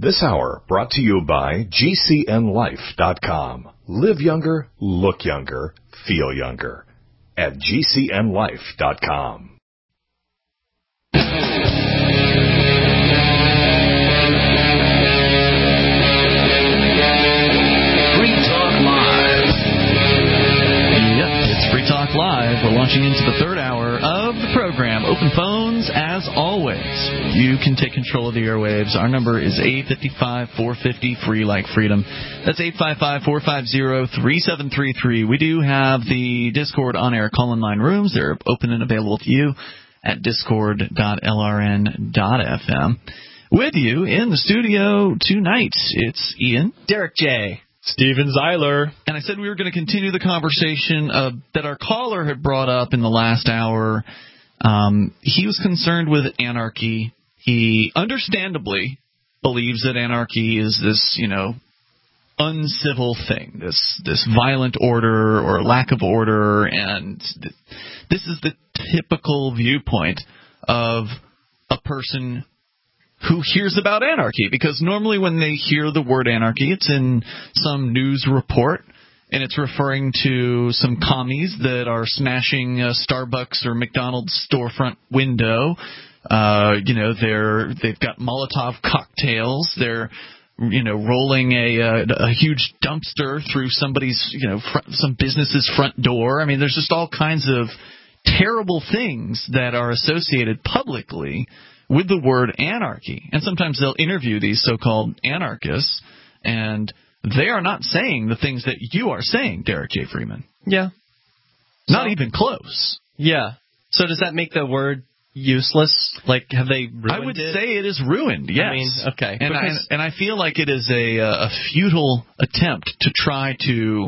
This hour brought to you by GCNLife.com. Live younger, look younger, feel younger. At GCNLife.com. Free Talk Live. We're launching into the third hour of the program. Open phones, as always. You can take control of the airwaves. Our number is 855-450, free like freedom. That's 855-450-3733. We do have the Discord on-air call-in line rooms. They're open and available to you at discord.lrn.fm. With you in the studio tonight, it's Ian. Derek J. Steven Zeiler. And I said we were going to continue the conversation that our caller had brought up in the last hour. He was concerned with anarchy. He understandably believes that anarchy is this, uncivil thing, this violent order or lack of order, and this is the typical viewpoint of a person who hears about anarchy, because normally when they hear the word anarchy, it's in some news report, and it's referring to some commies that are smashing a Starbucks or McDonald's storefront window. They've got Molotov cocktails. They're rolling a huge dumpster through somebody's, some business's front door. I mean, there's just all kinds of terrible things that are associated publicly with the word anarchy. And sometimes they'll interview these so-called anarchists, and they are not saying the things that you are saying, Derek J. Freeman. Yeah. Not even close. Yeah. So does that make the word useless? Like, have they ruined it? I would say it is ruined, yes. I mean, okay. And I feel like it is a futile attempt to try to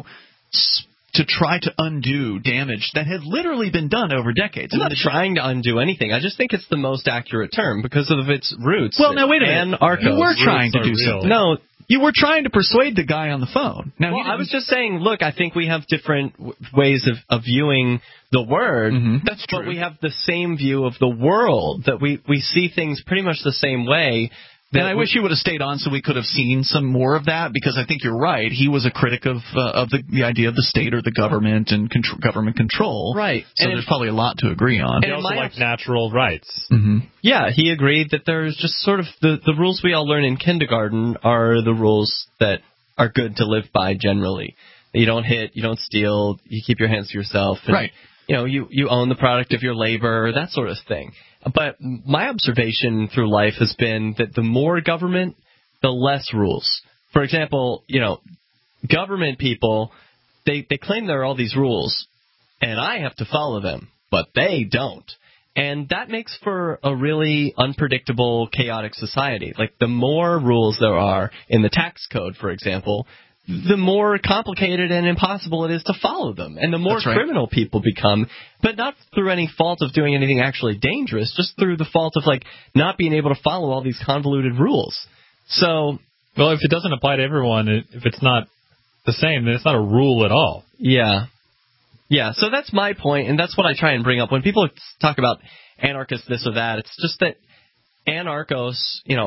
undo damage that had literally been done over decades. I'm not trying to undo anything. I just think it's the most accurate term because of its roots. Well, now, wait a minute. You were trying to do something. No. You were trying to persuade the guy on the phone. Now, I was just saying, look, I think we have different ways of viewing the word. Mm-hmm. That's true. But we have the same view of the world, that we see things pretty much the same way. And I wish you would have stayed on so we could have seen some more of that, because I think you're right. He was a critic of the idea of the state or the government and government control. Right. So there's probably a lot to agree on. He also liked natural rights. Mm-hmm. Yeah, he agreed that there's just sort of the rules we all learn in kindergarten are the rules that are good to live by generally. You don't hit, you don't steal, you keep your hands to yourself. And, right. You own the product of your labor, that sort of thing. But my observation through life has been that the more government, the less rules. For example, government people, they claim there are all these rules, and I have to follow them, but they don't. And that makes for a really unpredictable, chaotic society. Like, the more rules there are in the tax code, for example, the more complicated and impossible it is to follow them. And the more criminal people become, but not through any fault of doing anything actually dangerous, just through the fault of, not being able to follow all these convoluted rules. So, well, if it doesn't apply to everyone, if it's not the same, then it's not a rule at all. Yeah. Yeah, so that's my point, and that's what I try and bring up. When people talk about anarchists, this or that, it's just that anarchos,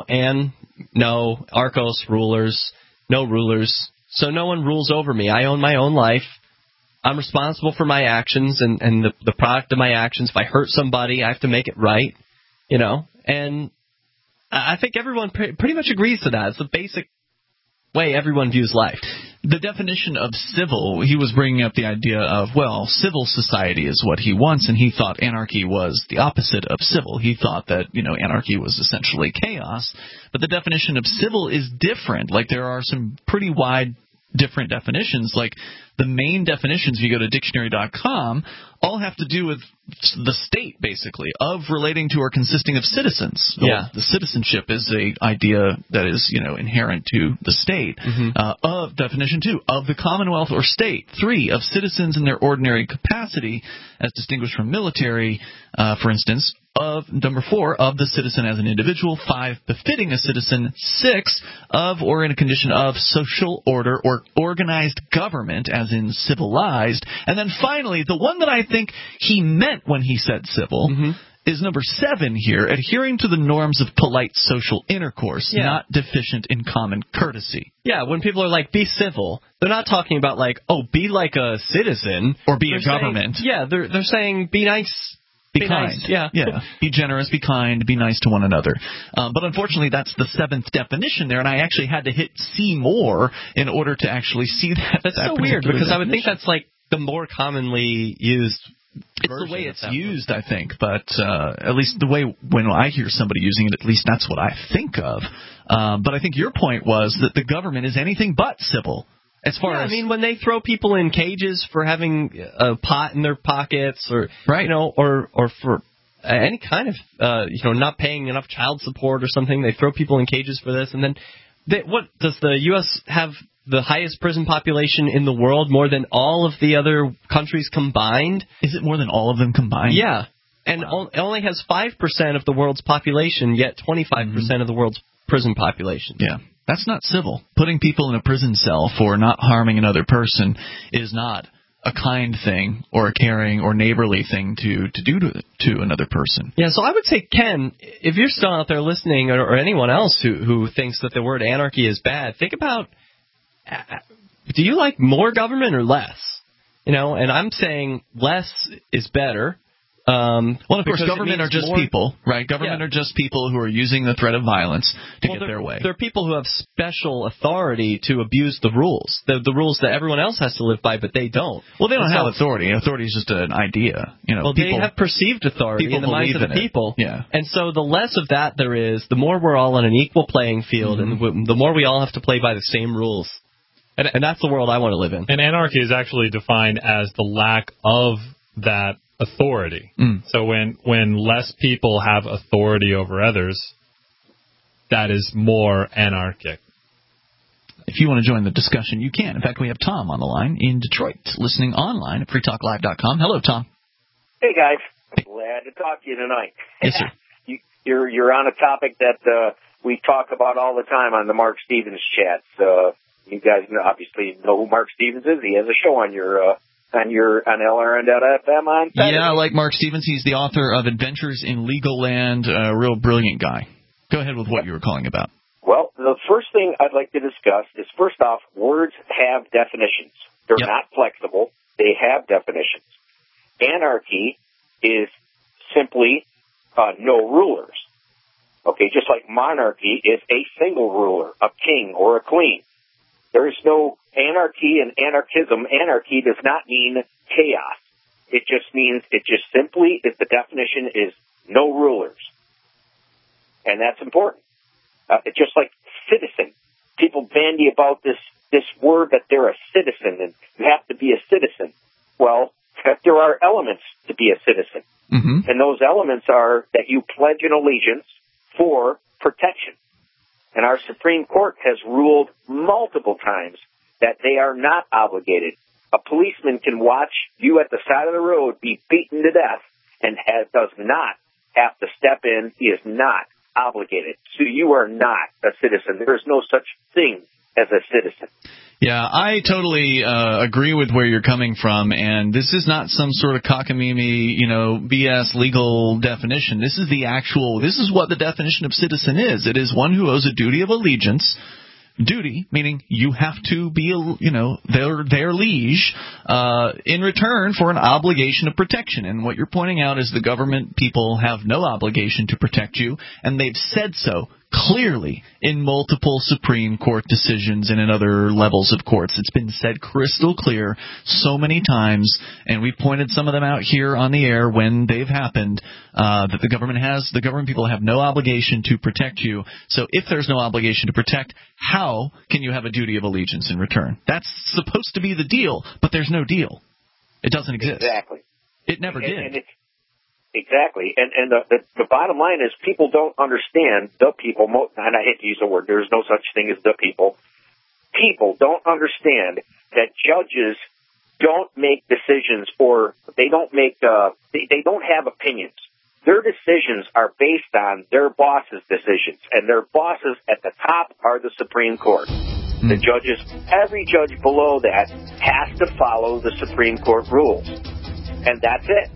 archos, rulers, no rulers. So no one rules over me. I own my own life. I'm responsible for my actions and the product of my actions. If I hurt somebody, I have to make it right, And I think everyone pretty much agrees to that. It's the basic way everyone views life. The definition of civil, he was bringing up the idea of, civil society is what he wants, and he thought anarchy was the opposite of civil. He thought that, anarchy was essentially chaos. But the definition of civil is different. Like, there are some pretty wide different definitions. Like, the main definitions, if you go to dictionary.com, all have to do with the state, basically, of relating to or consisting of citizens. Yeah. The citizenship is a idea that is, inherent to the state. Mm-hmm. Of definition 2, of the Commonwealth or state. 3, of citizens in their ordinary capacity, as distinguished from military, for instance. Of number 4, of the citizen as an individual. 5, befitting a citizen. 6, of or in a condition of social order or organized government, as in civilized. And then finally, the one that I think he meant when he said civil, is number 7 here, adhering to the norms of polite social intercourse, not deficient in common courtesy. Yeah, when people are like, be civil, they're not talking about like, oh, be like a citizen. Or be a government. They're saying be nice. Be kind. Nice. Yeah. Be generous, be kind, be nice to one another. But unfortunately, that's the 7th definition there, and I actually had to hit see more in order to actually see that. That's so weird, because I would think that's like the more commonly used. It's the way it's used, I think, but at least the way when I hear somebody using it, at least that's what I think of. But I think your point was that the government is anything but civil. As far as, I mean, when they throw people in cages for having a pot in their pockets, or or for any kind of not paying enough child support or something, they throw people in cages for this. And then, what does the U.S. have? The highest prison population in the world, more than all of the other countries combined? Is it more than all of them combined? Yeah, and it only has 5% of the world's population, yet 25% of the world's prison population. Yeah. That's not civil. Putting people in a prison cell for not harming another person is not a kind thing or a caring or neighborly thing to do to another person. Yeah, so I would say, Ken, if you're still out there listening, or anyone else who thinks that the word anarchy is bad, think about, do you like more government or less? And I'm saying less is better. Well, of course, government are just people, right? Government are just people who are using the threat of violence to get their way. They're people who have special authority to abuse the rules, the rules that everyone else has to live by, but they don't. Well, they don't have authority. Authority is just an idea. Well, they have perceived authority in the minds of the people. Yeah. And so the less of that there is, the more we're all on an equal playing field, and the more we all have to play by the same rules. And that's the world I want to live in. And anarchy is actually defined as the lack of that authority. So when less people have authority over others, that is more anarchic. If you want to join the discussion, you can. In fact, we have Tom on the line in Detroit, listening online at freetalklive.com. Hello, Tom. Hey, guys. Glad to talk to you tonight. Yes, sir. You're on a topic that we talk about all the time on the Mark Stevens chats. You guys obviously know who Mark Stevens is. He has a show on on LRN.FM on Saturday. Yeah, I like Mark Stevens. He's the author of Adventures in Legal Land, a real brilliant guy. Go ahead with what you were calling about. Well, the first thing I'd like to discuss is, first off, words have definitions. They're not flexible. They have definitions. Anarchy is simply no rulers. Okay, just like monarchy is a single ruler, a king or a queen. There is no anarchy and anarchism. Anarchy does not mean chaos. It just means, if the definition is no rulers. And that's important. Just like citizen. People bandy about this word that they're a citizen and you have to be a citizen. Well, there are elements to be a citizen. Mm-hmm. And those elements are that you pledge an allegiance for protection. And our Supreme Court has ruled multiple times that they are not obligated. A policeman can watch you at the side of the road be beaten to death and does not have to step in. He is not obligated. So you are not a citizen. There is no such thing as a citizen. Yeah, I totally agree with where you're coming from, and this is not some sort of cockamamie, BS legal definition. This is what the definition of citizen is. It is one who owes a duty of allegiance. Duty, meaning you have to be, their liege, in return for an obligation of protection. And what you're pointing out is the government people have no obligation to protect you, and they've said so clearly in multiple Supreme Court decisions and in other levels of courts. It's been said crystal clear so many times, and we've pointed some of them out here on the air when they've happened, that the government people have no obligation to protect you. So if there's no obligation to protect, how can you have a duty of allegiance in return? That's supposed to be the deal, but there's no deal. It doesn't exist. Exactly. It never did. Exactly. And the bottom line is people don't understand, the people, and I hate to use the word, there's no such thing as the people. People don't understand that judges don't make decisions, or they don't have opinions. Their decisions are based on their boss's decisions, and their bosses at the top are the Supreme Court. The judges, every judge below that has to follow the Supreme Court rules. And that's it.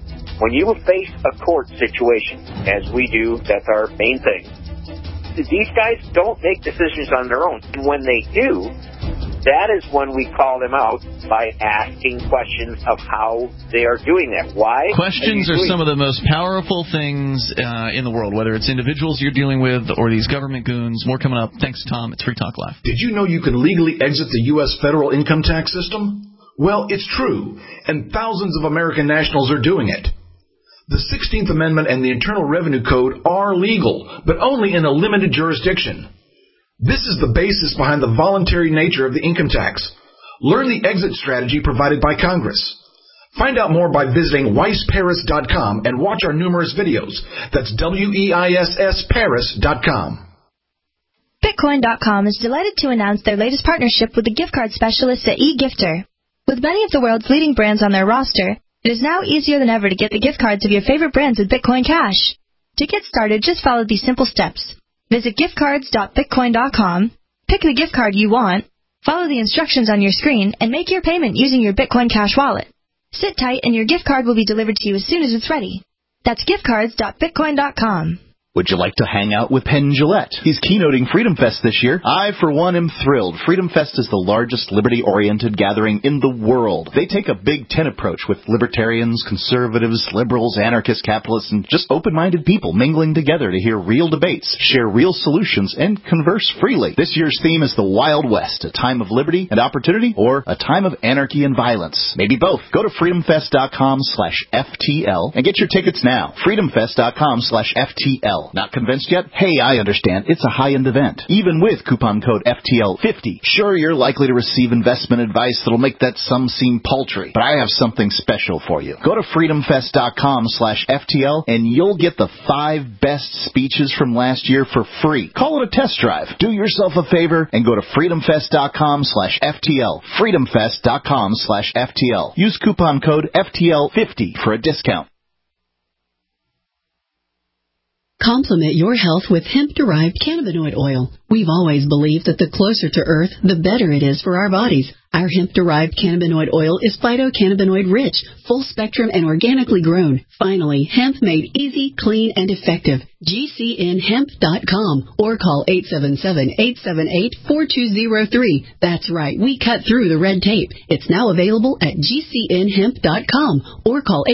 when you face a court situation, as we do, that's our main thing, these guys don't make decisions on their own. And when they do, that is when we call them out by asking questions of how they are doing that. Why? Questions are some of the most powerful things in the world, whether it's individuals you're dealing with or these government goons. More coming up. Thanks, Tom. It's Free Talk Live. Did you know you can legally exit the U.S. federal income tax system? Well, it's true, and thousands of American nationals are doing it. The 16th Amendment and the Internal Revenue Code are legal, but only in a limited jurisdiction. This is the basis behind the voluntary nature of the income tax. Learn the exit strategy provided by Congress. Find out more by visiting weissparis.com and watch our numerous videos. That's WEISSparis.com. Bitcoin.com is delighted to announce their latest partnership with the gift card specialists at eGifter. With many of the world's leading brands on their roster, it is now easier than ever to get the gift cards of your favorite brands with Bitcoin Cash. To get started, just follow these simple steps. Visit giftcards.bitcoin.com, pick the gift card you want, follow the instructions on your screen, and make your payment using your Bitcoin Cash wallet. Sit tight and your gift card will be delivered to you as soon as it's ready. That's giftcards.bitcoin.com. Would you like to hang out with Penn Jillette? He's keynoting Freedom Fest this year. I, for one, am thrilled. Freedom Fest is the largest liberty-oriented gathering in the world. They take a Big Ten approach with libertarians, conservatives, liberals, anarchists, capitalists, and just open-minded people mingling together to hear real debates, share real solutions, and converse freely. This year's theme is the Wild West, a time of liberty and opportunity, or a time of anarchy and violence. Maybe both. Go to freedomfest.com/FTL and get your tickets now. freedomfest.com/FTL. Not convinced yet? Hey, I understand. It's a high-end event. Even with coupon code FTL50. Sure, you're likely to receive investment advice that'll make that sum seem paltry, but I have something special for you. Go to freedomfest.com/FTL and you'll get the 5 best speeches from last year for free. Call it a test drive. Do yourself a favor and go to freedomfest.com/FTL. freedomfest.com/FTL. Use coupon code FTL50 for a discount. Complement your health with hemp-derived cannabinoid oil. We've always believed that the closer to Earth, the better it is for our bodies. Our hemp-derived cannabinoid oil is phytocannabinoid-rich, full-spectrum, and organically grown. Finally, hemp made easy, clean, and effective. GCNhemp.com or call 877-878-4203. That's right, we cut through the red tape. It's now available at GCNhemp.com or call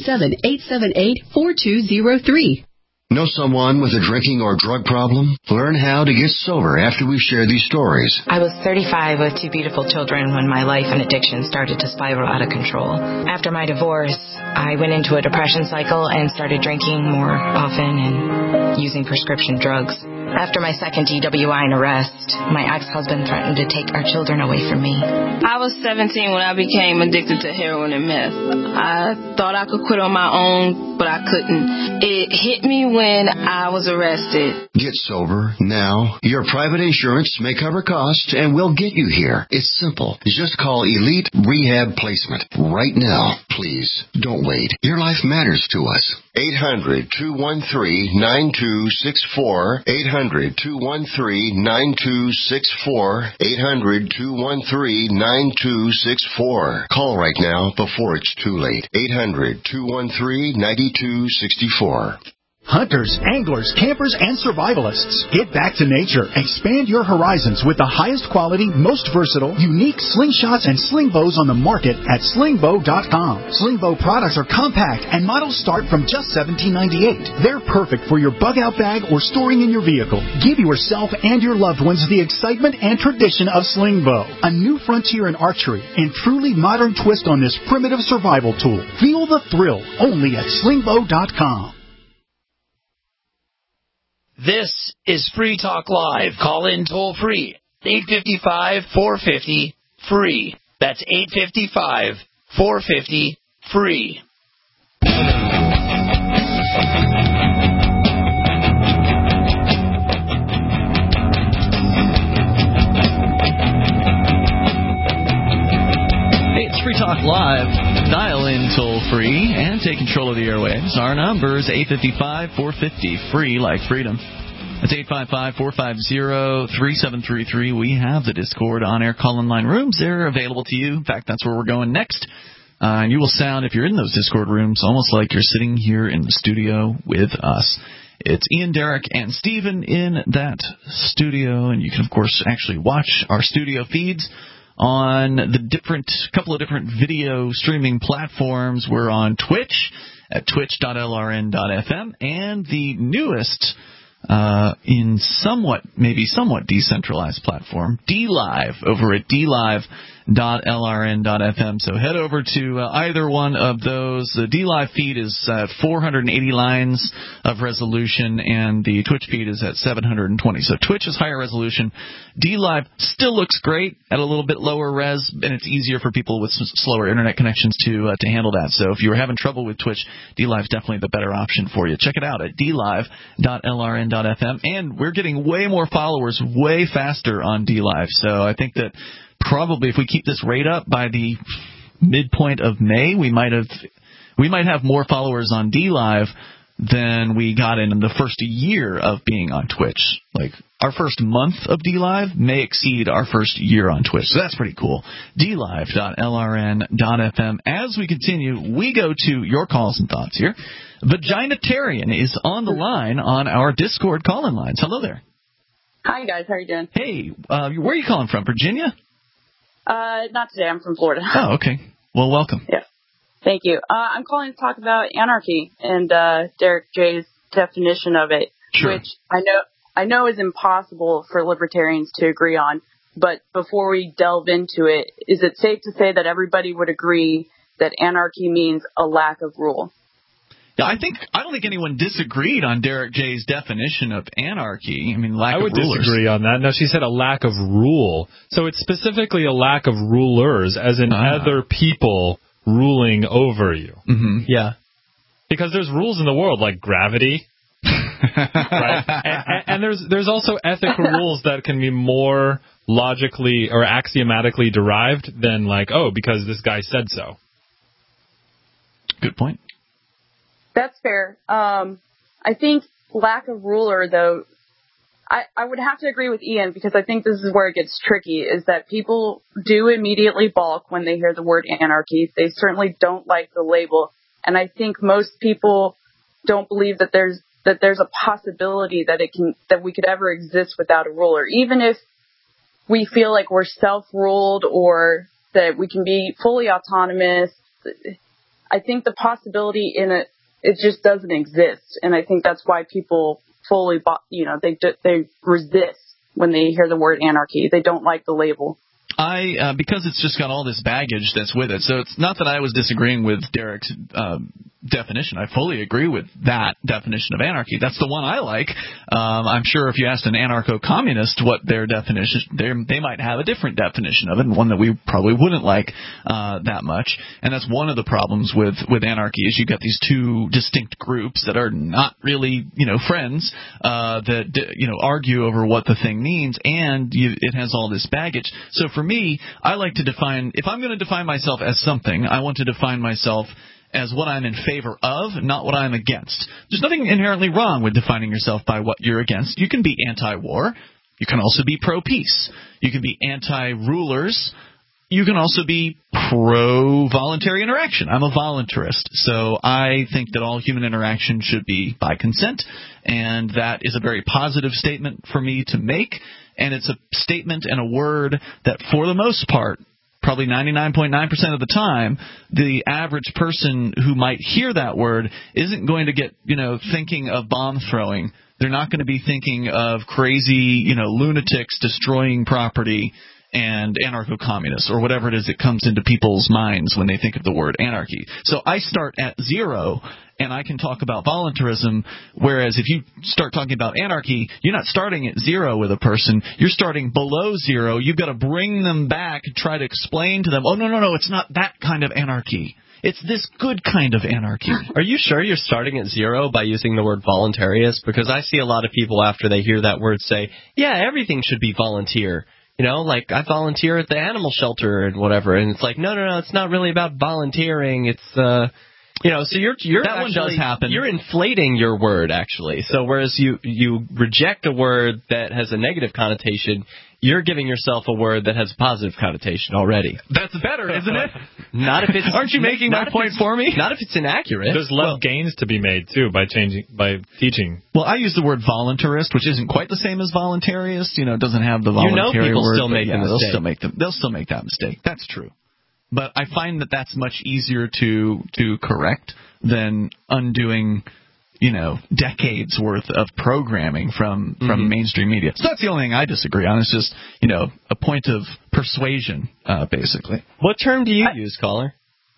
877-878-4203. Know someone with a drinking or drug problem? Learn how to get sober after we share these stories. I was 35 with 2 beautiful children when my life and addiction started to spiral out of control. After my divorce, I went into a depression cycle and started drinking more often and using prescription drugs. After my second DWI and arrest, my ex-husband threatened to take our children away from me. I was 17 when I became addicted to heroin and meth. I thought I could quit on my own, but I couldn't. It hit me when I was arrested. Get sober now. Your private insurance may cover costs and we'll get you here. It's simple. Just call Elite Rehab Placement right now. Please, don't wait. Your life matters to us. 800-213-9264. 800-213-9264. 800-213-9264. Call right now before it's too late. 800-213-9264. Hunters, anglers, campers, and survivalists. Get back to nature. Expand your horizons with the highest quality, most versatile, unique slingshots and sling bows on the market at slingbow.com. Slingbow products are compact and models start from just $17.98. They're perfect for your bug-out bag or storing in your vehicle. Give yourself and your loved ones the excitement and tradition of Slingbow, a new frontier in archery and truly modern twist on this primitive survival tool. Feel the thrill only at slingbow.com. This is Free Talk Live. Call in toll free. 855-450-FREE. That's 855-450-FREE. It's Free Talk Live. Dial in toll free and take control of the airwaves. Our number is 855-450-FREE, like freedom. That's 855-450-3733. We have the Discord on-air call-in line rooms. They're available to you. In fact, that's where we're going next. And you will sound, if you're in those Discord rooms, almost like you're sitting here in the studio with us. It's Ian, Derek, and Steven in that studio, and you can, of course, actually watch our studio feeds on the couple of different video streaming platforms. We're on Twitch at twitch.lrn.fm, and the newest in somewhat decentralized platform, DLive, over at DLive.lrn.fm. So head over to either one of those. The DLive feed is at 480 lines of resolution, and the Twitch feed is at 720. So Twitch is higher resolution. DLive still looks great at a little bit lower res, and it's easier for people with slower internet connections to handle that. So if you were having trouble with Twitch, DLive is definitely the better option for you. Check it out at DLive.lrn.fm. And we're getting way more followers way faster on DLive. So I think that probably if we keep this rate up by the midpoint of May, we might have more followers on DLive than we got in the first year of being on Twitch. Like, our first month of DLive may exceed our first year on Twitch. So that's pretty cool. DLive.lrn.fm. As we continue, we go to your calls and thoughts here. Vaginitarian is on the line on our Discord call-in lines. Hello there. Hi, guys. How are you doing? Hey, where are you calling from? Virginia? Not today. I'm from Florida. Oh, okay. Well, welcome. Yeah. Thank you. I'm calling to talk about anarchy and Derek J's definition of it, sure, which I know is impossible for libertarians to agree on. But before we delve into it, is it safe to say that everybody would agree that anarchy means a lack of rule? Yeah, I don't think anyone disagreed on Derek J's definition of anarchy. I mean, lack of rulers. I would disagree on that. No, she said a lack of rule. So it's specifically a lack of rulers, as in other people ruling over you. Mm-hmm. Yeah. Because there's rules in the world, like gravity, right? And there's also ethical rules that can be more logically or axiomatically derived than like, oh, because this guy said so. Good point. That's fair. I think lack of ruler, though, I would have to agree with Ian, because I think this is where it gets tricky, is that people do immediately balk when they hear the word anarchy. They certainly don't like the label. And I think most people don't believe that there's a possibility that we could ever exist without a ruler. Even if we feel like we're self-ruled or that we can be fully autonomous, I think the possibility it just doesn't exist. And I think that's why people fully, they resist when they hear the word anarchy. They don't like the label. Because it's just got all this baggage that's with it. So it's not that I was disagreeing with Derek's definition. I fully agree with that definition of anarchy. That's the one I like. I'm sure if you asked an anarcho-communist what their definition, they might have a different definition of it, and one that we probably wouldn't like that much. And that's one of the problems with anarchy, is you've got these two distinct groups that are not really, friends, that argue over what the thing means, and it has all this baggage. So for me, I like to define, if I'm going to define myself as something, I want to define myself as what I'm in favor of, not what I'm against. There's nothing inherently wrong with defining yourself by what you're against. You can be anti-war. You can also be pro-peace. You can be anti-rulers. You can also be pro-voluntary interaction. I'm a voluntarist, so I think that all human interaction should be by consent, and that is a very positive statement for me to make, and it's a statement and a word that, for the most part, probably 99.9% of the time, the average person who might hear that word isn't going to get, thinking of bomb throwing. They're not going to be thinking of crazy, lunatics destroying property and anarcho-communists, or whatever it is that comes into people's minds when they think of the word anarchy. So I start at zero, and I can talk about voluntarism, whereas if you start talking about anarchy, you're not starting at zero with a person. You're starting below zero. You've got to bring them back and try to explain to them, oh, no, it's not that kind of anarchy. It's this good kind of anarchy. Are you sure you're starting at zero by using the word voluntarist? Because I see a lot of people after they hear that word say, yeah, everything should be volunteer. Like I volunteer at the animal shelter and whatever. And it's like, no, it's not really about volunteering. It's So you're that actually, one does happen. You're inflating your word, actually. So whereas you reject a word that has a negative connotation, you're giving yourself a word that has a positive connotation already. That's better, isn't it? Not if it's. Aren't you making my point for me? Not if it's inaccurate. There's less gains to be made too by teaching. Well, I use the word voluntarist, which isn't quite the same as voluntarist. It doesn't have the voluntary people word. Still make the mistake. They'll still make that mistake. That's true. But I find that that's much easier to correct than undoing, decades worth of programming from mainstream media. So that's the only thing I disagree on. It's just, a point of persuasion, basically. What term do you use, caller?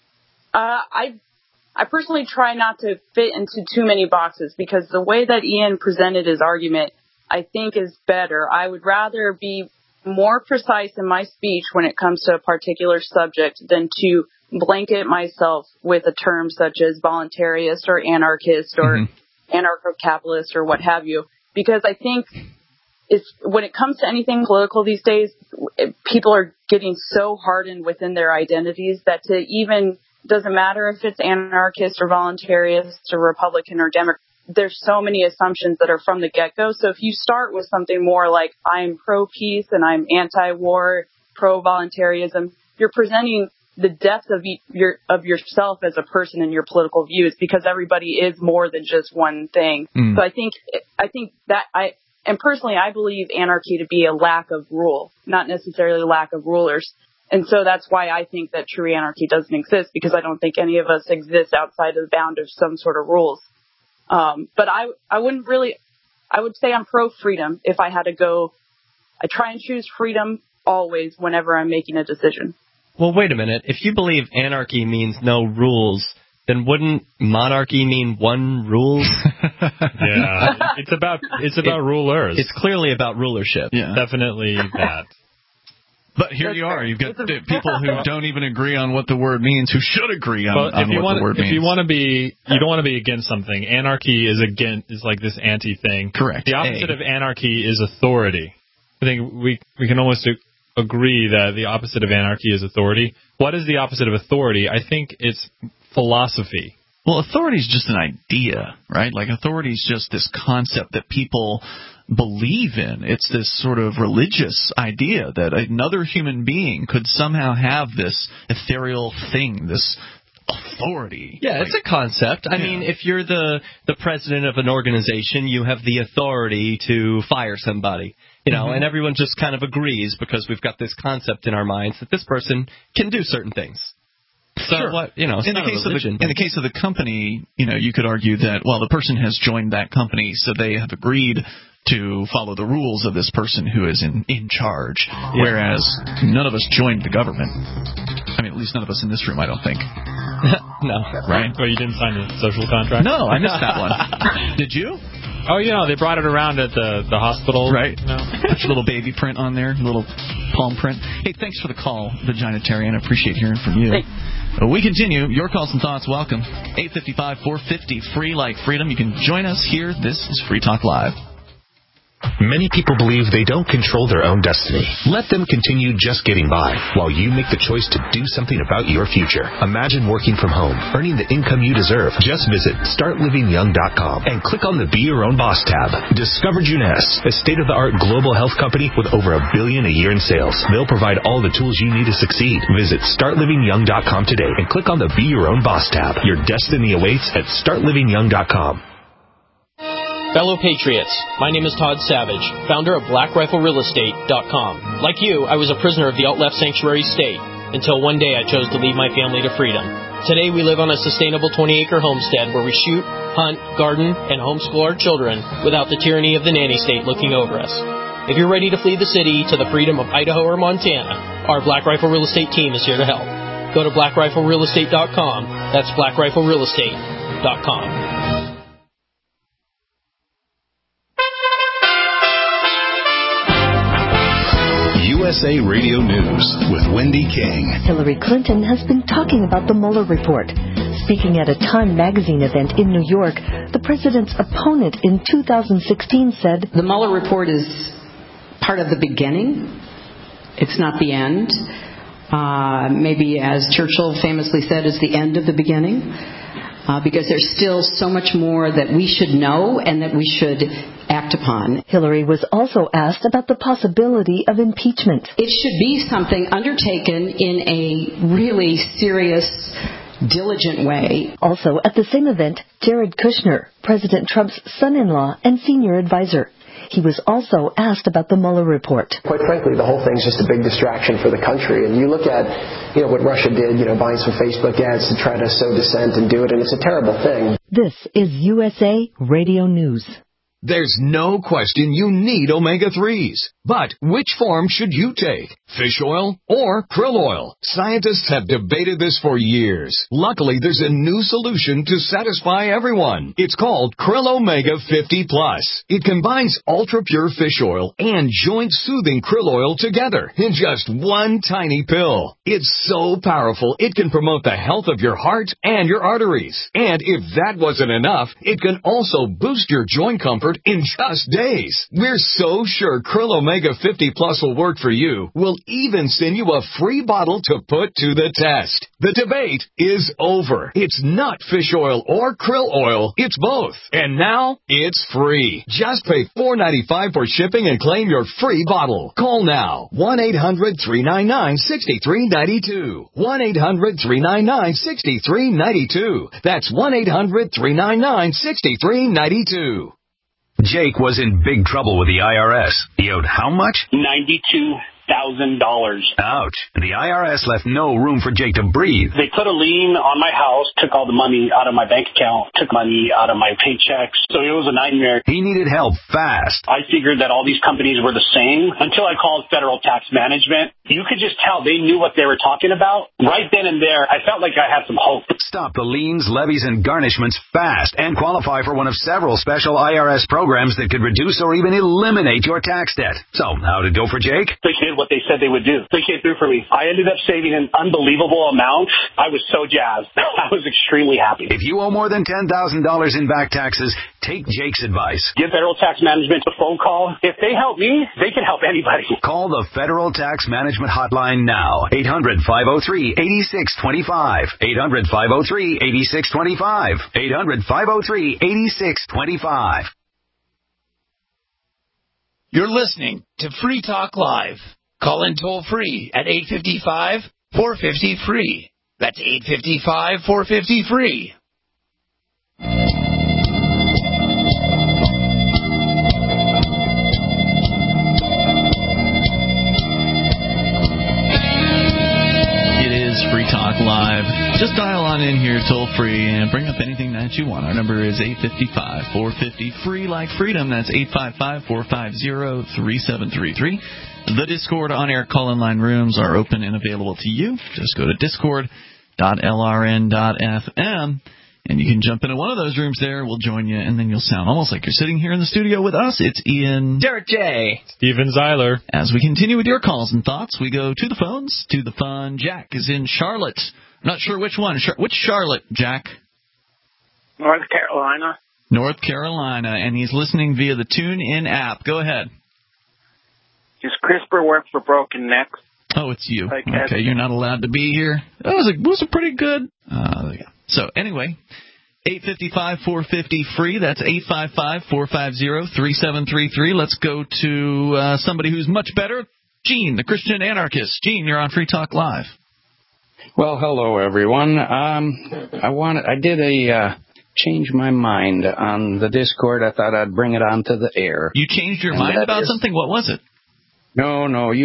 I personally try not to fit into too many boxes because the way that Ian presented his argument, I think is better. I would rather be more precise in my speech when it comes to a particular subject than to blanket myself with a term such as voluntarist or anarchist or anarcho-capitalist or what have you. Because I think when it comes to anything political these days, people are getting so hardened within their identities that doesn't matter if it's anarchist or voluntarist or Republican or Democrat. There's so many assumptions that are from the get-go. So if you start with something more like I'm pro-peace and I'm anti-war, pro-voluntarism, you're presenting the depth of yourself as a person and your political views because everybody is more than just one thing. So I think that personally I believe anarchy to be a lack of rule, not necessarily a lack of rulers. And so that's why I think that true anarchy doesn't exist because I don't think any of us exist outside of the bound of some sort of rules. But I wouldn't really, I would say I'm pro-freedom if I had to go. I try and choose freedom always whenever I'm making a decision. Well, wait a minute. If you believe anarchy means no rules, then wouldn't monarchy mean one rules? Yeah, it's about rulers. It's clearly about rulership. Yeah. Definitely that. But here you are. You've got people who don't even agree on what the word means, who should agree on what the word means. If you want to be, you don't want to be against something. Anarchy is like this anti thing. Correct. The opposite of anarchy is authority. I think we can almost agree that the opposite of anarchy is authority. What is the opposite of authority? I think it's philosophy. Well, authority is just an idea, right? Like authority is just this concept that people believe in. It's this sort of religious idea that another human being could somehow have this ethereal thing, this authority. Yeah, it's a concept. I mean, if you're the president of an organization, you have the authority to fire somebody. And everyone just kind of agrees because we've got this concept in our minds that this person can do certain things. So, sure. In the case of the company, you could argue that, well, the person has joined that company, so they have agreed to follow the rules of this person who is in charge, whereas none of us joined the government. I mean, at least none of us in this room, I don't think. No. Right? Well, you didn't sign the social contract? No, I missed that one. Did you? Oh, they brought it around at the hospital. Right. Put your little baby print on there, little palm print. Hey, thanks for the call, Vaginitarian. I appreciate hearing from you. We continue. Your calls and thoughts, welcome. 855-450, free like freedom. You can join us here. This is Free Talk Live. Many people believe they don't control their own destiny. Let them continue just getting by while you make the choice to do something about your future. Imagine working from home, earning the income you deserve. Just visit StartLivingYoung.com and click on the Be Your Own Boss tab. Discover Juness, a state-of-the-art global health company with over $1 billion a year in sales. They'll provide all the tools you need to succeed. Visit StartLivingYoung.com today and click on the Be Your Own Boss tab. Your destiny awaits at StartLivingYoung.com. Fellow Patriots, my name is Todd Savage, founder of BlackRifleRealEstate.com. Like you, I was a prisoner of the alt-left sanctuary state, until one day I chose to lead my family to freedom. Today we live on a sustainable 20-acre homestead where we shoot, hunt, garden, and homeschool our children without the tyranny of the nanny state looking over us. If you're ready to flee the city to the freedom of Idaho or Montana, our Black Rifle Real Estate team is here to help. Go to BlackRifleRealEstate.com. That's BlackRifleRealEstate.com. USA Radio News with Wendy King. Hillary Clinton has been talking about the Mueller report. Speaking at a Time magazine event in New York, the president's opponent in 2016 said, "The Mueller report is part of the beginning. It's not the end. Maybe, as Churchill famously said, it's the end of the beginning. because there's still so much more that we should know and that we should act upon. Hillary was also asked about the possibility of impeachment. It should be something undertaken in a really serious, diligent way. Also at the same event, Jared Kushner, President Trump's son-in-law and senior advisor. He was also asked about the Mueller report. Quite frankly, the whole thing's just a big distraction for the country. And you look at, what Russia did, buying some Facebook ads to try to sow dissent and do it, and it's a terrible thing. This is USA Radio News. There's no question you need omega-3s. But which form should you take? Fish oil or krill oil? Scientists have debated this for years. Luckily, there's a new solution to satisfy everyone. It's called Krill Omega 50 Plus. It combines ultra-pure fish oil and joint-soothing krill oil together in just one tiny pill. It's so powerful, it can promote the health of your heart and your arteries. And if that wasn't enough, it can also boost your joint comfort in just days. We're so sure Krill Omega 50 Plus will work for you. We'll even send you a free bottle to put to the test. The debate is over. It's not fish oil or krill oil. It's both. And now it's free. Just pay $4.95 for shipping and claim your free bottle. Call now. 1-800-399-6392. 1-800-399-6392. That's 1-800-399-6392. Jake was in big trouble with the IRS. He owed how much? $92,000. Ouch. And the IRS left no room for Jake to breathe. They put a lien on my house, took all the money out of my bank account, took money out of my paychecks. So it was a nightmare. He needed help fast. I figured that all these companies were the same until I called Federal Tax Management. You could just tell they knew what they were talking about. Right then and there, I felt like I had some hope. Stop the liens, levies, and garnishments fast and qualify for one of several special IRS programs that could reduce or even eliminate your tax debt. So, how'd it go for Jake? They did what they said they would do. They came through for me. I ended up saving an unbelievable amount. I was so jazzed. I was extremely happy. If you owe more than $10,000 in back taxes, take Jake's advice. Give Federal Tax Management a phone call. If they help me, they can help anybody. Call the Federal Tax Management Hotline now. 800-503-8625. 800-503-8625. 800-503-8625. You're listening to Free Talk Live. Call in toll free at 855-450-FREE. That's 855-450-FREE. Free Talk Live. Just dial on in here toll free and bring up anything that you want. Our number is 855-450-FREE like freedom. That's 855-450-3733. The Discord on-air call-in line rooms are open and available to you. Just go to discord.lrn.fm and you can jump into one of those rooms there. We'll join you, and then you'll sound almost like you're sitting here in the studio with us. It's Ian, Derek J, Steven Zeiler. As we continue with your calls and thoughts, we go to the phones, to the fun. Jack is in Charlotte. I'm not sure which one. Which Charlotte, Jack? North Carolina. North Carolina, and he's listening via the TuneIn app. Go ahead. Does CRISPR work for broken necks? Oh, it's you. Okay, you're not allowed to be here. That was a pretty good. Yeah. So anyway, 855-450-FREE. That's 855-450-3733. Let's go to somebody who's much better. Gene, the Christian anarchist. Gene, you're on Free Talk Live. Well, hello everyone. I did change my mind on the Discord. I thought I'd bring it onto the air. You changed your mind about something? What was it? No,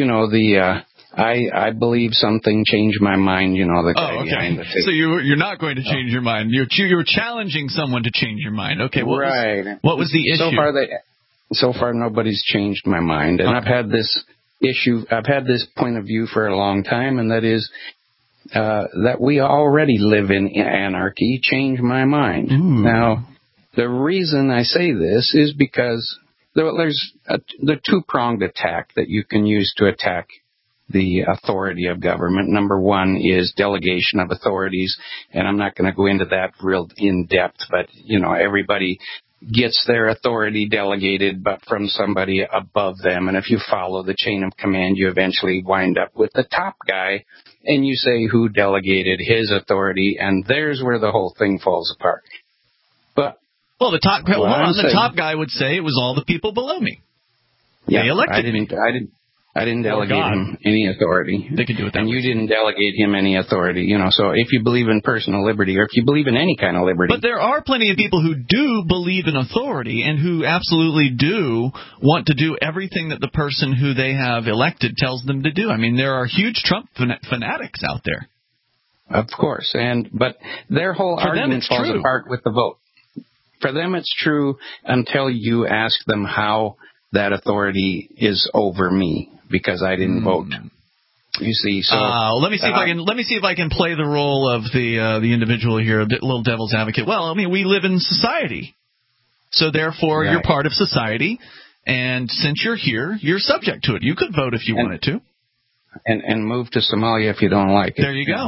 I believe something changed my mind, the guy behind the face. So you're not going to change your mind. You're challenging someone to change your mind. Okay, what was the issue? So far nobody's changed my mind, and I've had this point of view for a long time, and that is that we already live in anarchy. Change my mind. Now, the reason I say this is because there's the two-pronged attack that you can use to attack the authority of government. Number one is delegation of authorities, and I'm not going to go into that real in depth, but everybody gets their authority delegated, but from somebody above them. And if you follow the chain of command, you eventually wind up with the top guy, and you say who delegated his authority, and there's where the whole thing falls apart. But the top guy would say it was all the people below me. They elected me. I didn't delegate him any authority. They could do it that way. And you didn't delegate him any authority. So if you believe in personal liberty, or if you believe in any kind of liberty. But there are plenty of people who do believe in authority and who absolutely do want to do everything that the person who they have elected tells them to do. I mean, there are huge Trump fanatics out there. Of course. But their whole argument falls apart with the vote. For them, it's true until you ask them how that authority is over me, because I didn't vote. You see, so let me see if I can play the role of the individual here, a little devil's advocate. Well, I mean, we live in society, so therefore you're part of society, and since you're here, you're subject to it. You could vote if you wanted to. And move to Somalia if you don't like it. There you go.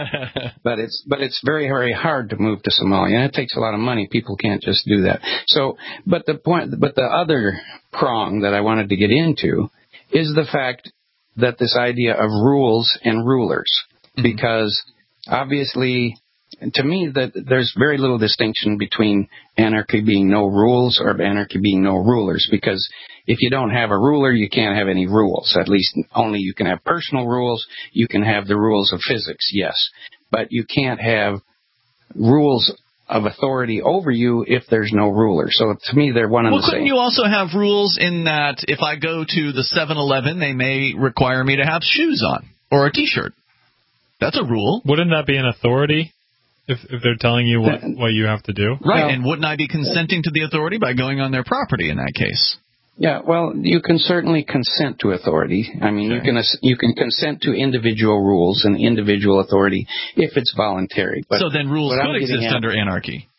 But it's very, very hard to move to Somalia, and it takes a lot of money. People can't just do that. So, but the other prong that I wanted to get into is the fact that this idea of rules and rulers, because obviously, to me, that there's very little distinction between anarchy being no rules or anarchy being no rulers, because if you don't have a ruler, you can't have any rules. At least only you can have personal rules. You can have the rules of physics, yes. But you can't have rules of authority over you if there's no ruler. So to me, they're one and the same. Well, couldn't you also have rules in that if I go to the 7-Eleven, they may require me to have shoes on or a T-shirt? That's a rule. Wouldn't that be an authority? If they're telling you what you have to do? Right, and wouldn't I be consenting to the authority by going on their property in that case? Yeah, well, you can certainly consent to authority. I mean, you can consent to individual rules and individual authority if it's voluntary. But so then rules could exist under anarchy?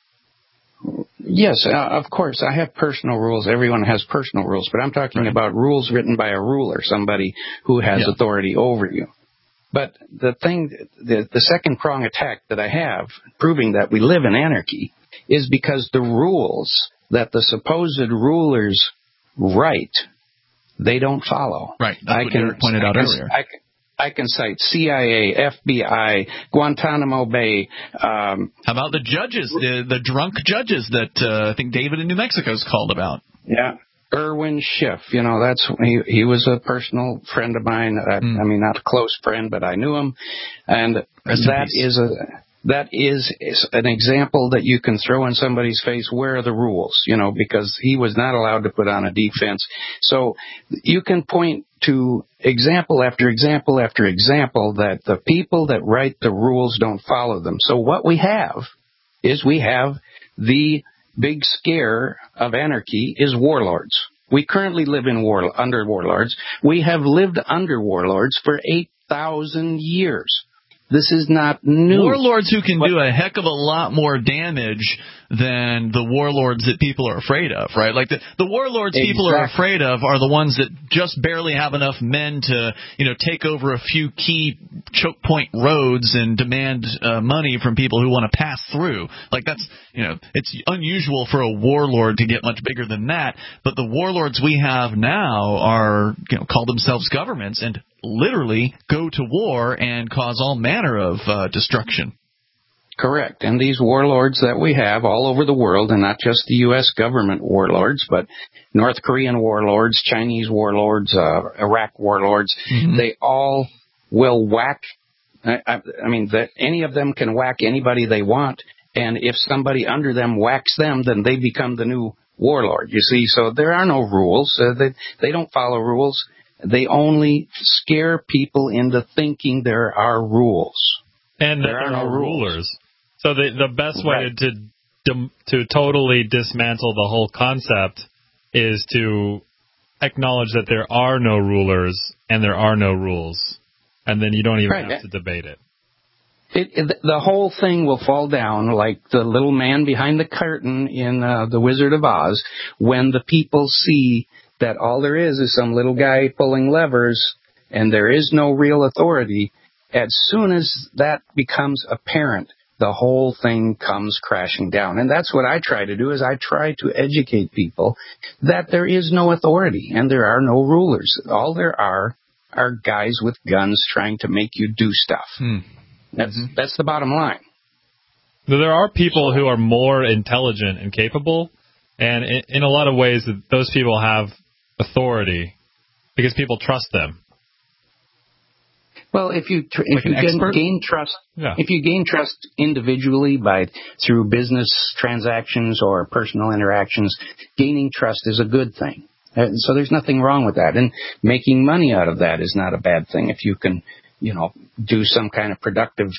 Yes, of course. I have personal rules. Everyone has personal rules. But I'm talking about rules written by a ruler, somebody who has authority over you. But the second prong attack that I have, proving that we live in anarchy, is because the rules that the supposed rulers write, they don't follow. Right. That's what Eric pointed out earlier. I can cite CIA, FBI, Guantanamo Bay. How about the judges, the drunk judges that I think David in New Mexico's called about? Yeah. Irwin Schiff, he was a personal friend of mine. I mean, not a close friend, but I knew him. And that is an example that you can throw in somebody's face. Where are the rules? Because he was not allowed to put on a defense. So you can point to example after example after example that the people that write the rules don't follow them. So what we have is the big scare of anarchy is warlords. We currently live under warlords. We have lived under warlords for 8,000 years. This is not new. Warlords who can do a heck of a lot more damage than the warlords that people are afraid of, right? Like the warlords people are afraid of are the ones that just barely have enough men to, take over a few key choke point roads and demand money from people who want to pass through. Like that's, it's unusual for a warlord to get much bigger than that. But the warlords we have now are, call themselves governments and literally go to war and cause all manner of destruction. Correct. And these warlords that we have all over the world, and not just the U.S. government warlords, but North Korean warlords, Chinese warlords, Iraq warlords, they all will whack. Any of them can whack anybody they want, and if somebody under them whacks them, then they become the new warlord, you see. So there are no rules. They don't follow rules. They only scare people into thinking there are rules. And there are no rulers. So the best way to totally dismantle the whole concept is to acknowledge that there are no rulers and there are no rules. And then you don't even have to debate it. The whole thing will fall down like the little man behind the curtain in The Wizard of Oz when the people see that all there is some little guy pulling levers and there is no real authority. As soon as that becomes apparent, the whole thing comes crashing down. And that's what I try to do, is I try to educate people that there is no authority and there are no rulers. All there are guys with guns trying to make you do stuff. That's the bottom line. There are people who are more intelligent and capable, and in a lot of ways, those people have authority because people trust them. Well, if you gain trust, if you gain trust individually through business transactions or personal interactions, gaining trust is a good thing. So there's nothing wrong with that, and making money out of that is not a bad thing. If you can, do some kind of productive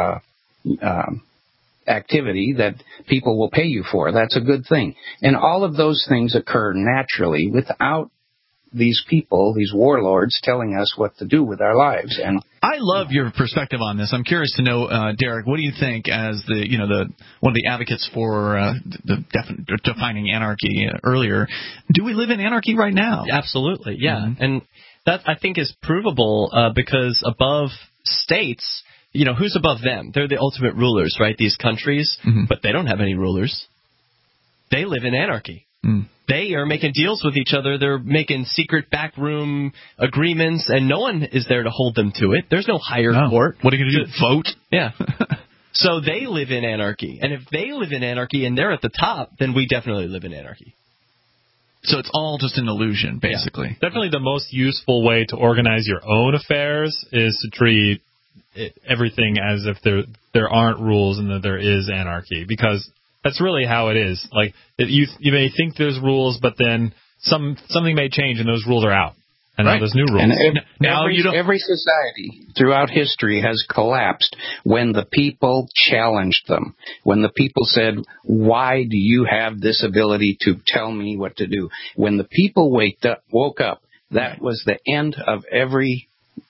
activity that people will pay you for, that's a good thing. And all of those things occur naturally without these people, these warlords, telling us what to do with our lives. And I love your perspective on this. I'm curious to know, Derek, what do you think as the one of the advocates for defining anarchy earlier? Do we live in anarchy right now? Absolutely, yeah. And that, I think, is provable because above states, who's above them? They're the ultimate rulers, right? These countries, but they don't have any rulers. They live in anarchy. They are making deals with each other. They're making secret backroom agreements, and no one is there to hold them to it. There's no higher court. What are you going to do, vote? Yeah. So they live in anarchy. And if they live in anarchy and they're at the top, then we definitely live in anarchy. So it's all just an illusion, basically. Yeah. Definitely the most useful way to organize your own affairs is to treat everything as if there aren't rules and that there is anarchy, because that's really how it is. Like, you may think there's rules, but then something may change and those rules are out. And now there's new rules. And every society throughout history has collapsed when the people challenged them. When the people said, why do you have this ability to tell me what to do? When the people woke up, that was the end of every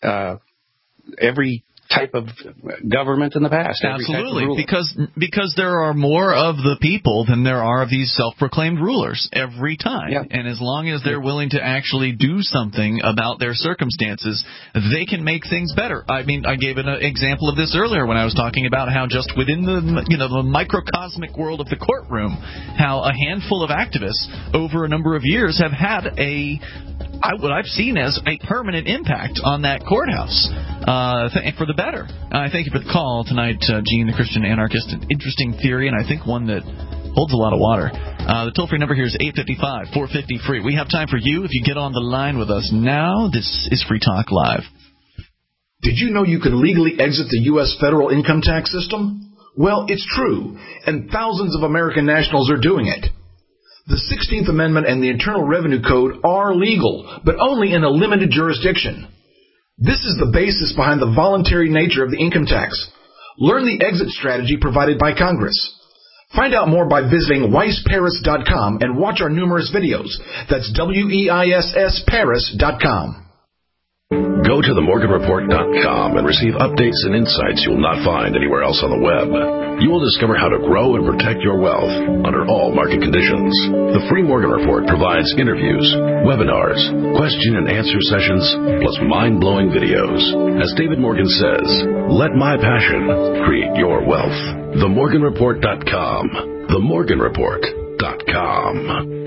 type of government in the past. Absolutely, because there are more of the people than there are of these self-proclaimed rulers every time. Yep. And as long as they're willing to actually do something about their circumstances, they can make things better. I mean, I gave an example of this earlier when I was talking about how just within the microcosmic world of the courtroom, how a handful of activists over a number of years have had what I've seen as a permanent impact on that courthouse for the better. I thank you for the call tonight, Gene, the Christian anarchist. An interesting theory, and I think one that holds a lot of water. The toll-free number here is 855-450-FREE. We have time for you if you get on the line with us now. This is Free Talk Live. Did you know you can legally exit the U.S. federal income tax system? Well, it's true, and thousands of American nationals are doing it. The 16th Amendment and the Internal Revenue Code are legal, but only in a limited jurisdiction. This is the basis behind the voluntary nature of the income tax. Learn the exit strategy provided by Congress. Find out more by visiting weissparis.com and watch our numerous videos. That's WEISSparis.com. Go to themorganreport.com and receive updates and insights you'll not find anywhere else on the web. You will discover how to grow and protect your wealth under all market conditions. The Free Morgan Report provides interviews, webinars, question and answer sessions, plus mind-blowing videos. As David Morgan says, let my passion create your wealth. Themorganreport.com. Themorganreport.com.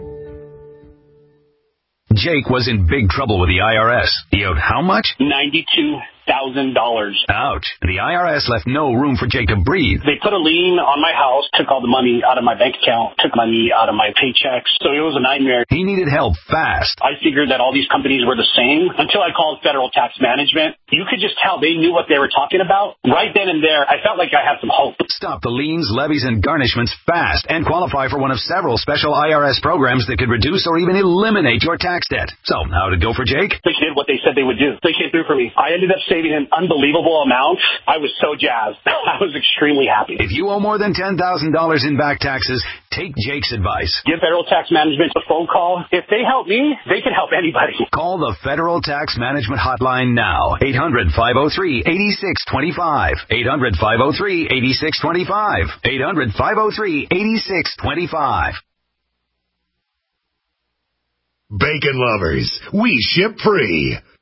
Jake was in big trouble with the IRS. He owed how much? $92,000. Ouch. The IRS left no room for Jake to breathe. They put a lien on my house, took all the money out of my bank account, took money out of my paychecks. So it was a nightmare. He needed help fast. I figured that all these companies were the same until I called Federal Tax Management. You could just tell they knew what they were talking about. Right then and there, I felt like I had some hope. Stop the liens, levies, and garnishments fast and qualify for one of several special IRS programs that could reduce or even eliminate your tax debt. So, how did it go for Jake? They did what they said they would do. They came through for me. I ended up saving an unbelievable amount. I was so jazzed. I was extremely happy. If you owe more than $10,000 in back taxes, take Jake's advice. Give Federal Tax Management a phone call. If they help me, they can help anybody. Call the Federal Tax Management Hotline now. 800-503-8625. 800-503-8625. 800-503-8625. Bacon lovers, we ship free.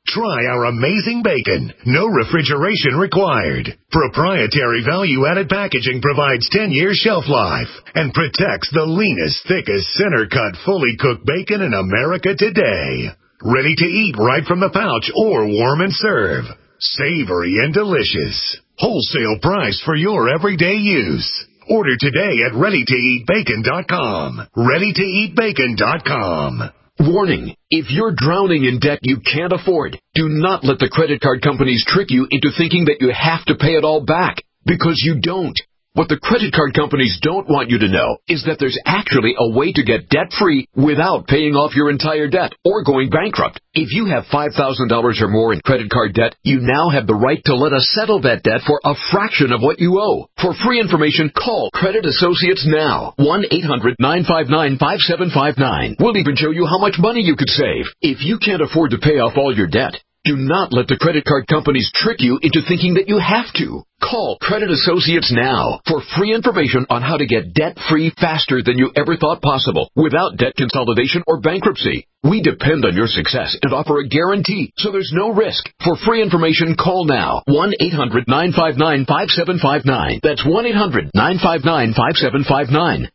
Try our amazing bacon. No refrigeration required. Proprietary value-added packaging provides 10-year shelf life and protects the leanest, thickest, center-cut, fully cooked bacon in America today. Ready to eat right from the pouch or warm and serve. Savory and delicious. Wholesale price for your everyday use. Order today at ReadyToEatBacon.com. ReadyToEatBacon.com. Warning, if you're drowning in debt you can't afford, do not let the credit card companies trick you into thinking that you have to pay it all back, because you don't. What the credit card companies don't want you to know is that there's actually a way to get debt-free without paying off your entire debt or going bankrupt. If you have $5,000 or more in credit card debt, you now have the right to let us settle that debt for a fraction of what you owe. For free information, call Credit Associates now. 1-800-959-5759. We'll even show you how much money you could save. If you can't afford to pay off all your debt, do not let the credit card companies trick you into thinking that you have to. Call Credit Associates now for free information on how to get debt-free faster than you ever thought possible without debt consolidation or bankruptcy. We depend on your success and offer a guarantee, so there's no risk. For free information, call now. 1-800-959-5759. That's 1-800-959-5759.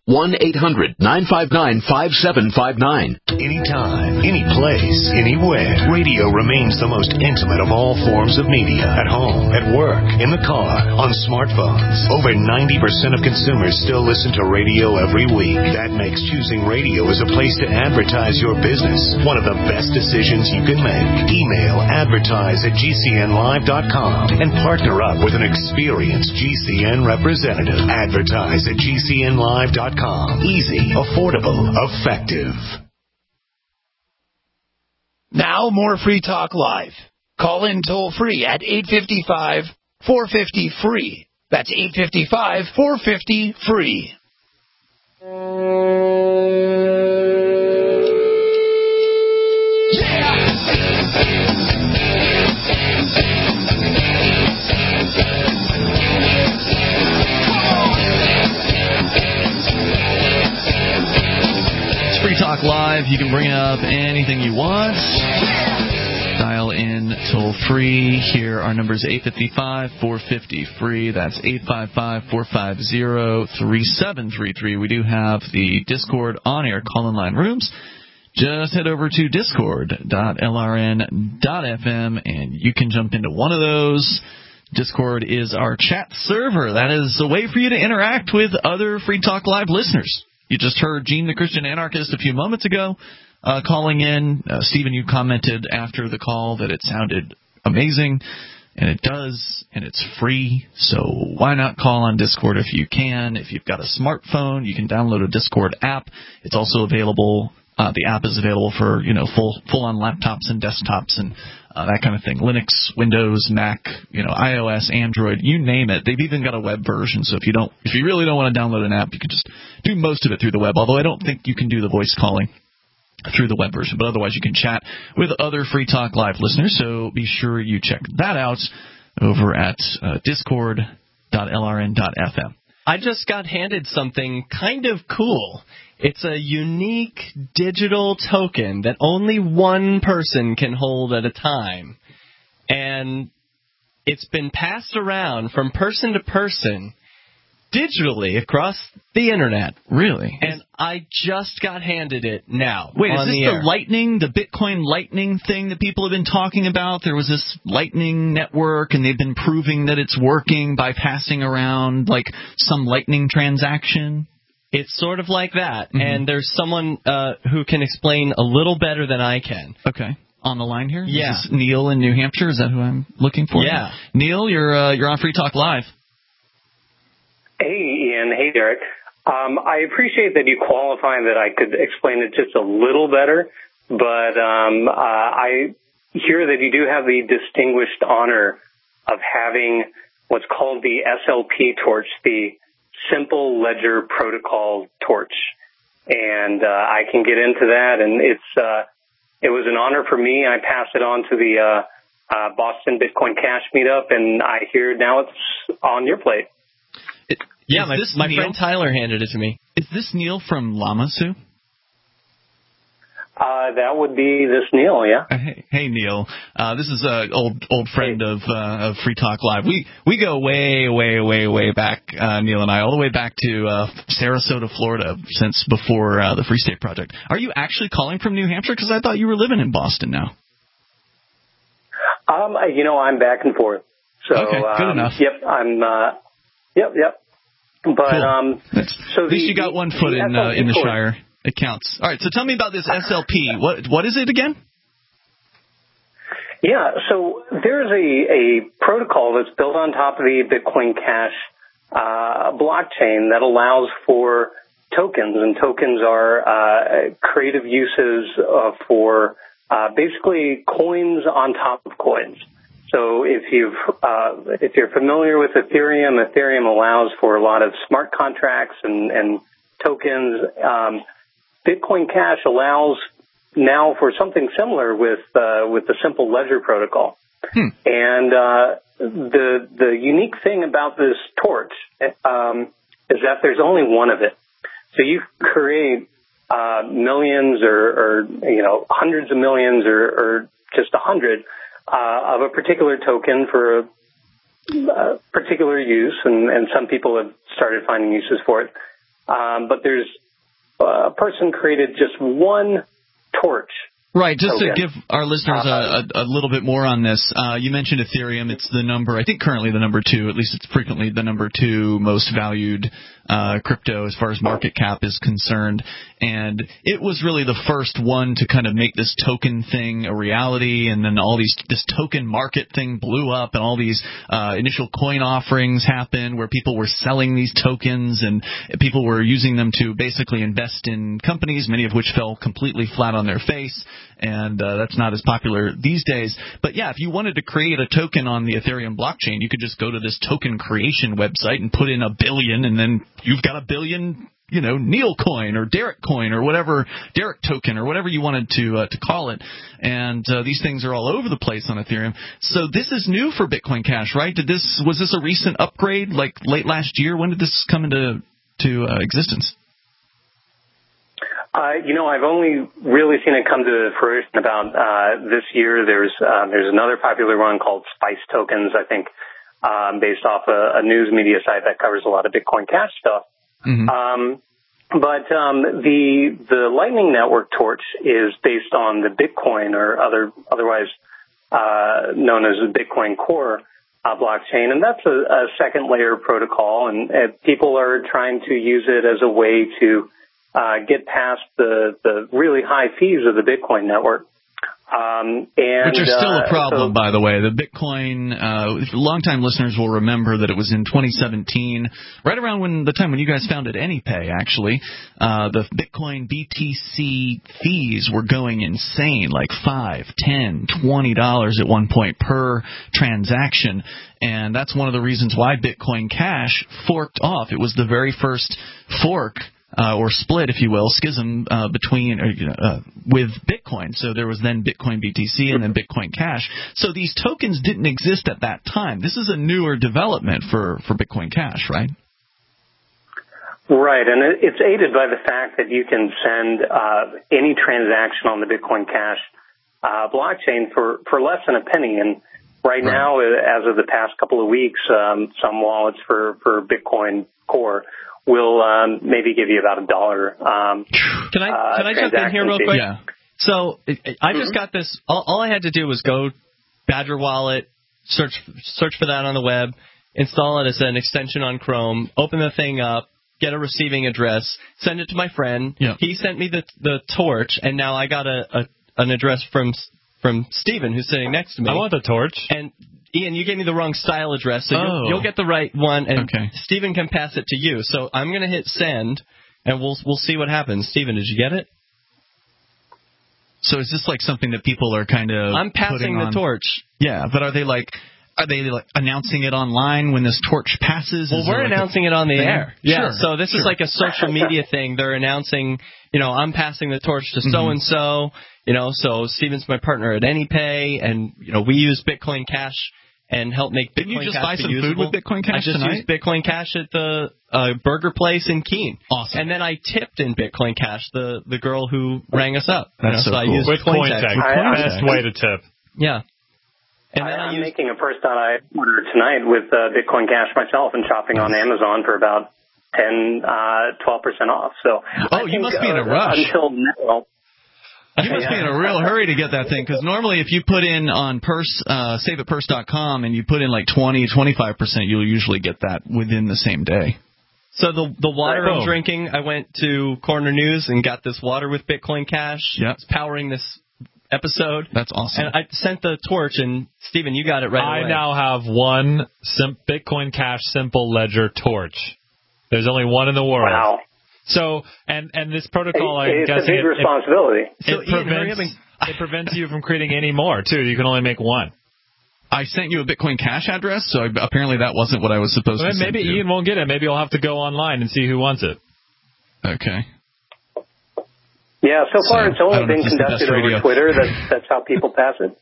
1-800-959-5759. Anytime, any place, anywhere. Radio remains the most intimate of all forms of media. At home, at work, in the car, on smartphones. Over 90% of consumers still listen to radio every week. That makes choosing radio as a place to advertise your business one of the best decisions you can make. Email advertise@gcnlive.com and partner up with an experienced GCN representative. Advertise@gcnlive.com. Easy, affordable, effective. Now more Free Talk Live. Call in toll free at 855-450-FREE. That's 855-450-FREE. Free Talk Live. You can bring up anything you want. Dial in toll free. Here our number is 855-450-FREE. That's 855-450-3733. We do have the Discord on-air call-in line rooms. Just head over to discord.lrn.fm and you can jump into one of those. Discord is our chat server. That is a way for you to interact with other Free Talk Live listeners. You just heard Gene the Christian Anarchist a few moments ago calling in. Stephen, you commented after the call that it sounded amazing, and it does, and it's free, so why not call on Discord if you can? If you've got a smartphone, you can download a Discord app. It's also available. The app is available for full-on laptops and desktops and that kind of thing. Linux, Windows, Mac, iOS, Android, you name it. They've even got a web version. So if you really don't want to download an app, you can just do most of it through the web. Although I don't think you can do the voice calling through the web version, but otherwise you can chat with other Free Talk Live listeners. So be sure you check that out over at discord.lrn.fm. I just got handed something kind of cool. It's a unique digital token that only one person can hold at a time. And it's been passed around from person to person digitally across the internet. Really? And I just got handed it now. Wait, is this the Bitcoin Lightning thing that people have been talking about? There was this Lightning network, and they've been proving that it's working by passing around, like, some Lightning transaction? It's sort of like that, and there's someone who can explain a little better than I can. Okay. On the line here? Yeah. Is this Neil in New Hampshire? Is that who I'm looking for? Yeah. Neil, you're on Free Talk Live. Hey, Ian. Hey, Derek. I appreciate that you qualify that I could explain it just a little better, but I hear that you do have the distinguished honor of having what's called the SLP torch, the Simple Ledger Protocol torch. And I can get into that, and it was an honor for me. I passed it on to the Boston Bitcoin Cash meetup, and I hear now it's on your plate. Yeah, my friend Tyler handed it to me. Is this Neil from Lamasu? That would be this Neil, yeah. Hey Neil. This is an old friend of Free Talk Live. We go way back, Neil and I, all the way back to Sarasota, Florida, since before the Free State Project. Are you actually calling from New Hampshire? Because I thought you were living in Boston now. I'm back and forth. So, okay, good enough. Yep, I'm. Yep. But cool. So at least you got one foot in the Shire. It counts. All right, so tell me about this SLP. What is it again? Yeah, so there's a protocol that's built on top of the Bitcoin Cash blockchain that allows for tokens, and tokens are creative uses for basically coins on top of coins. So if you're familiar with Ethereum allows for a lot of smart contracts and tokens. Bitcoin Cash allows now for something similar with the simple ledger protocol. And the unique thing about this torch is that there's only one of it. So you create millions or hundreds of millions or just 100 of a particular token for a particular use, and some people have started finding uses for it. But there's a person created just one torch. Right, just to give our listeners a little bit more on this, you mentioned Ethereum. It's I think currently the number 2, at least it's frequently the number 2 most valued crypto as far as market cap is concerned. And it was really the first one to kind of make this token thing a reality, and then this token market thing blew up, and all these initial coin offerings happened where people were selling these tokens, and people were using them to basically invest in companies, many of which fell completely flat on their face. And that's not as popular these days. But yeah, if you wanted to create a token on the Ethereum blockchain, you could just go to this token creation website and put in 1 billion, and then you've got 1 billion, Neil coin or Derek coin or whatever, Derek token or whatever you wanted to call it. And these things are all over the place on Ethereum. So this is new for Bitcoin Cash, right? Was this a recent upgrade, like late last year? When did this come into existence? I've only really seen it come to fruition about this year. There's another popular one called Spice Tokens, I think, based off a news media site that covers a lot of Bitcoin Cash stuff. Mm-hmm. But the Lightning Network torch is based on the Bitcoin, or otherwise known as the Bitcoin Core blockchain, and that's a second layer protocol, and people are trying to use it as a way to get past the really high fees of the Bitcoin network. Which are still a problem, by the way. The Bitcoin, longtime listeners will remember that it was in 2017, right around the time when you guys founded AnyPay, actually. The Bitcoin BTC fees were going insane, like $5, $10, $20 at one point per transaction. And that's one of the reasons why Bitcoin Cash forked off. It was the very first fork, or split, if you will, schism with Bitcoin. So there was then Bitcoin BTC and then Bitcoin Cash. So these tokens didn't exist at that time. This is a newer development for Bitcoin Cash, right? Right, and it's aided by the fact that you can send any transaction on the Bitcoin Cash blockchain for less than a penny. And right now, as of the past couple of weeks, some wallets for Bitcoin Core will maybe give you about $1. Can I jump in here real quick? Yeah. So I just got this. All I had to do was go Badger Wallet, search for that on the web, install it as an extension on Chrome, open the thing up, get a receiving address, send it to my friend. Yeah. He sent me the torch, and now I got an address from Steven, who's sitting next to me. I want the torch. And Ian, you gave me the wrong style address, so you'll get the right one, and Steven can pass it to you. So I'm going to hit send, and we'll see what happens. Steven, did you get it? So is this like something that people are kind of I'm passing the torch. Yeah, but are they announcing it online when this torch passes? Well, we're announcing it on the air. Yeah, sure. So this is like a social media thing. They're announcing, I'm passing the torch to so-and-so, so Steven's my partner at AnyPay, and, we use Bitcoin Cash. and help make Bitcoin Cash. Didn't you just buy some usable. food with Bitcoin Cash tonight? I just used Bitcoin Cash at the burger place in Keene. Awesome. And then I tipped in Bitcoin Cash the girl who rang us up. That's so cool. I used with Cointex. Best way to tip. Yeah. And I'm making a first.I order tonight with Bitcoin Cash myself and shopping on Amazon for about 12% off. So you must be in a rush. Until now. You must be in a real hurry to get that thing, because normally if you put in on saveatpurse.com and you put in like 20-25%, you'll usually get that within the same day. So the water I'm drinking, I went to Corner News and got this water with Bitcoin Cash. Yep. It's powering this episode. That's awesome. And I sent the torch, and Stephen, you got it right away. I now have one Bitcoin Cash Simple Ledger torch. There's only one in the world. Wow. So, and this protocol, it's a big responsibility. It prevents you from creating any more, too. You can only make one. I sent you a Bitcoin Cash address, so apparently that wasn't what I was supposed to send. Maybe Ian won't get it. Maybe you'll have to go online and see who wants it. Okay. Yeah, so far it's only been conducted over Twitter. That's how people pass it.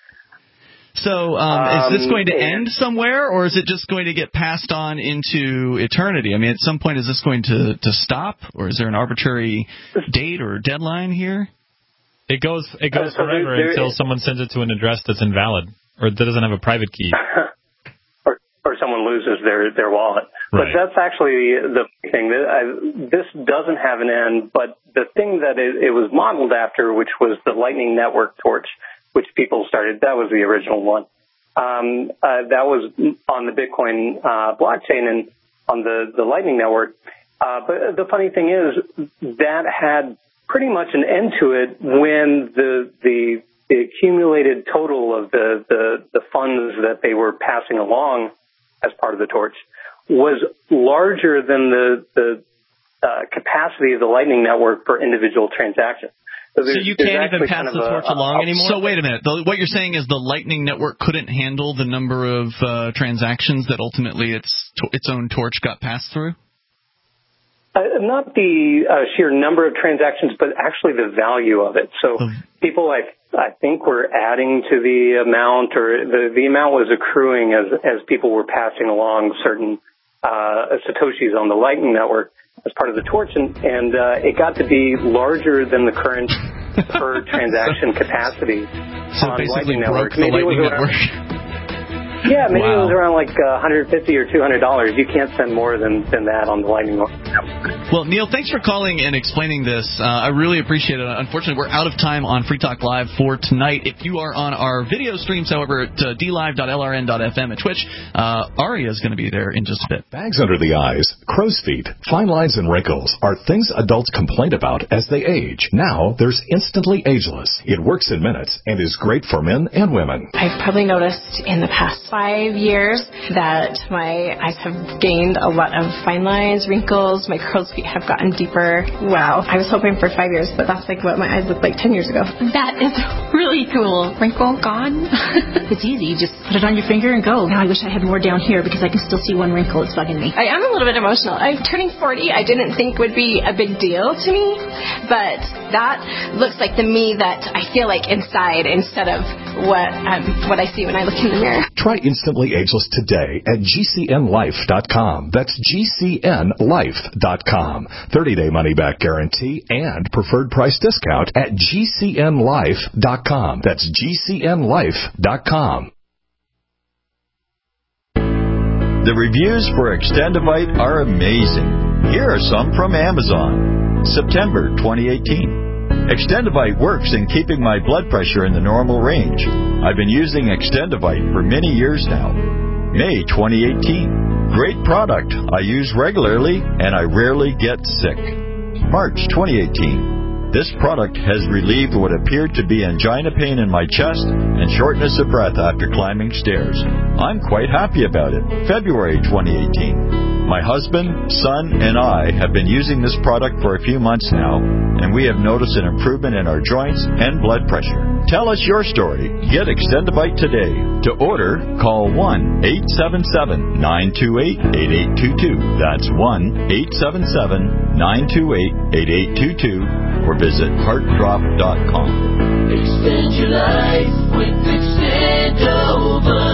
So is this going to end somewhere, or is it just going to get passed on into eternity? I mean, at some point, is this going to stop, or is there an arbitrary date or deadline here? It goes forever until someone sends it to an address that's invalid or that doesn't have a private key. or someone loses their wallet. Right. But that's actually the thing. This doesn't have an end, but the thing that it was modeled after, which was the Lightning Network torch, which people started, that was the original one. That was on the Bitcoin blockchain and on the Lightning Network. But the funny thing is that had pretty much an end to it when the accumulated total of the funds that they were passing along as part of the torch was larger than the capacity of the Lightning Network for individual transactions. So you can't even pass the torch along anymore? So wait a minute. What you're saying is the Lightning Network couldn't handle the number of transactions that ultimately its own torch got passed through? Not the sheer number of transactions, but actually the value of it. So people, I think, were adding to the amount, or the amount was accruing as people were passing along certain satoshis on the Lightning Network as part of the torch, and it got to be larger than the current per transaction capacity on Lightning Network. The Lightning Network. Yeah, maybe it was around like $150 or $200. You can't spend more than that on the Lightning Network. Well, Neil, thanks for calling and explaining this. I really appreciate it. Unfortunately, we're out of time on Free Talk Live for tonight. If you are on our video streams, however, at dlive.lrn.fm at Twitch, Aria is going to be there in just a bit. Bags under the eyes, crow's feet, fine lines, and wrinkles are things adults complain about as they age. Now, there's Instantly Ageless. It works in minutes and is great for men and women. I've probably noticed in the past 5 years that my eyes have gained a lot of fine lines, wrinkles, my crow's feet have gotten deeper. Wow. I was hoping for 5 years, but that's like what my eyes looked like 10 years ago. That is really cool. Wrinkle gone. It's easy. You just put it on your finger and go. Now I wish I had more down here because I can still see one wrinkle. It's bugging me. I am a little bit emotional. I'm turning 40. I didn't think would be a big deal to me, but that looks like the me that I feel like inside instead of what I see when I look in the mirror. Try Instantly Ageless today at GCNlife.com. That's GCNlife.com. 30-day money-back guarantee and preferred price discount at GCNlife.com. That's GCNlife.com. The reviews for Extendivite are amazing. Here are some from Amazon. September 2018. Extendivite works in keeping my blood pressure in the normal range. I've been using Extendivite for many years now. May 2018. Great product. I use regularly and I rarely get sick. March 2018. This product has relieved what appeared to be angina pain in my chest and shortness of breath after climbing stairs. I'm quite happy about it. February 2018. My husband, son, and I have been using this product for a few months now, and we have noticed an improvement in our joints and blood pressure. Tell us your story. Get Extendivite today. To order, call 1-877-928-8822. That's 1-877-928-8822, or visit heartdrop.com. Extend your life with Extendovite.